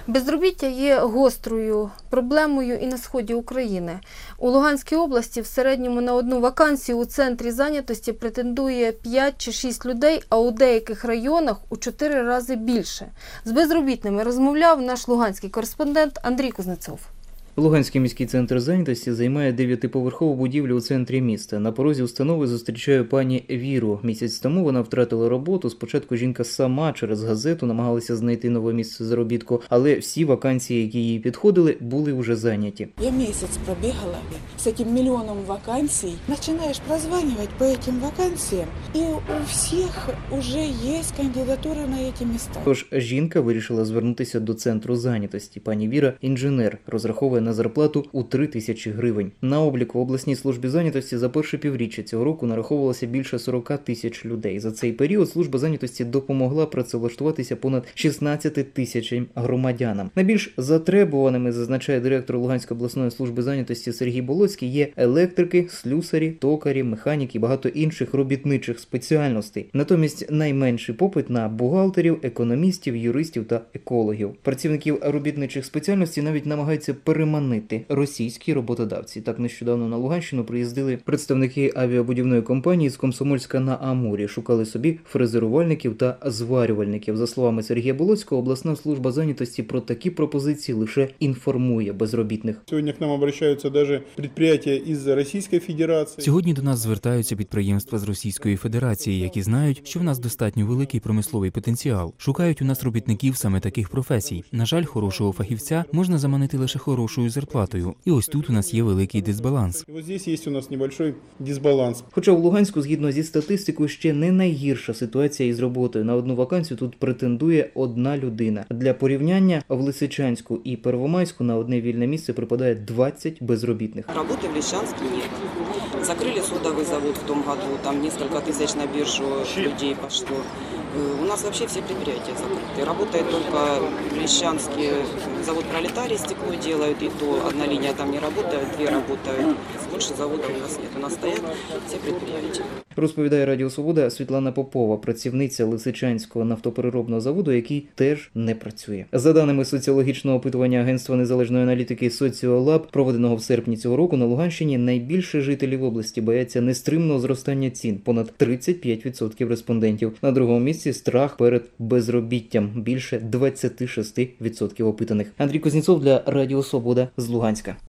Безробіття є гострою проблемою і на сході України. У Луганській області в середньому на одну вакансію у центрі зайнятості претендує 5 чи 6 людей, а у деяких районах у 4 рази більше. З безробітними розмовляв наш луганський кореспондент Андрій Кузнецов. Луганський міський центр зайнятості займає 9-поверхову будівлю у центрі міста. На порозі установи зустрічаю пані Віру. Місяць тому вона втратила роботу. Спочатку жінка сама через газету намагалася знайти нове місце заробітку, але всі вакансії, які їй підходили, були вже зайняті. Я місяць пробігала з цим мільйоном вакансій. Починаєш прозванювати по цим вакансіям, і у всіх вже є кандидатура на ці місця. Тож жінка вирішила звернутися до центру зайнятості. Пані Віра – інженер, розраховує на зарплату у 3 тисячі гривень. На обліку в обласній службі зайнятості за перше півріччя цього року нараховувалося більше 40 тисяч людей. За цей період служба зайнятості допомогла працевлаштуватися понад 16 тисячам громадянам. Найбільш затребуваними, зазначає директор Луганської обласної служби зайнятості Сергій Болоцький, є електрики, слюсарі, токарі, механіки і багато інших робітничих спеціальностей. Натомість найменший попит на бухгалтерів, економістів, юристів та екологів. Працівників робітничих спеціальностей навіть намагаються переманити російські роботодавці. Так нещодавно на Луганщину приїздили представники авіабудівної компанії з Комсомольська на Амурі. Шукали собі фрезерувальників та зварювальників. За словами Сергія Болоцького, обласна служба зайнятості про такі пропозиції лише інформує безробітних. Сьогодні к нам обращаються навіть підприємства із Російської Федерації. Сьогодні до нас звертаються підприємства з Російської Федерації, які знають, що в нас достатньо великий промисловий потенціал. Шукають у нас робітників саме таких професій. На жаль, хорошого фахівця можна заманити лише хорошою зарплатою. І ось тут у нас є великий дисбаланс. Ось тут є у нас невеликий дисбаланс. Хоча у Луганську, згідно зі статистикою, ще не найгірша ситуація із роботою. На одну вакансію тут претендує одна людина. Для порівняння, в Лисичанську і Первомайську на одне вільне місце припадає 20 безробітних. Роботи в Лисичанске нет. Закрыли содовый завод в том году, там несколько тысяч на биржу людей пошло. У нас вообще все предприятия закрыты. Работает только в Лисичанске завод «Пролетарий» стекло делают, и то одна линия там не работает, 2 работают. Больше заводов у нас нет. У нас стоят все предприятия. Розповідає Радіо Свобода Світлана Попова, працівниця Лисичанського нафтопереробного заводу, який теж не працює. За даними соціологічного опитування Агентства незалежної аналітики «Соціолаб», проведеного в серпні цього року, на Луганщині найбільше жителів області бояться нестримного зростання цін – понад 35% респондентів. На другому місці – страх перед безробіттям – більше 26% опитаних. Андрій Кузнецов для Радіо Свобода з Луганська.